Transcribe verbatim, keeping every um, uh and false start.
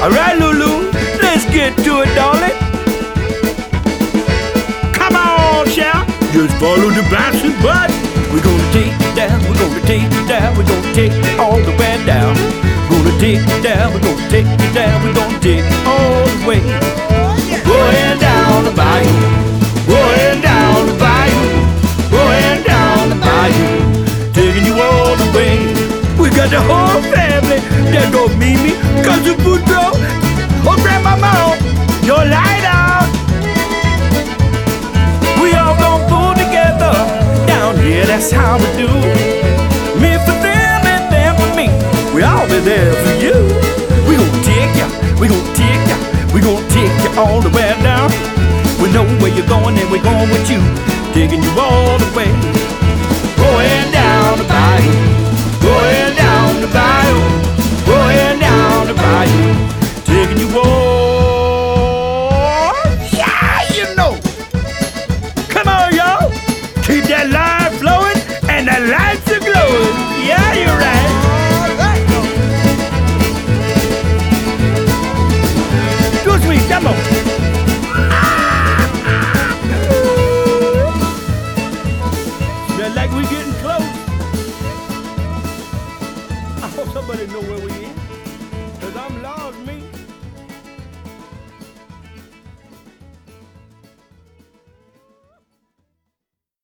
Alright, Lulu, let's get to it, darling. Come on, shout. Just follow the bouncing button. We're gonna take it down, we're gonna take it down, we're gonna take it all the way down. We're gonna take it down, we're gonna take it down, we're gonna take it all the way. Going down the bayou, going down the bayou, going down the bayou, taking you all the way. We got the whole family that gonna meet me, Cousin Boudreaux, oh grandmama, your light out. We all gonna pull together down here, that's how we do. Me for them and them for me, we all be there for you. We gon' take ya, we gon' take ya, we gon' take you all the way down. We know where you're going and we're going with you, taking you all the way. Going down the bayou, going down the bayou, going down the bayou, taking you all. Yeah, you know. Come on, y'all. Keep that line flowing and the lights are glowing. Yeah, you're right. Do it, sweet. Come on. Smell like we getting close. I hope somebody know where we in, 'cause I'm lost.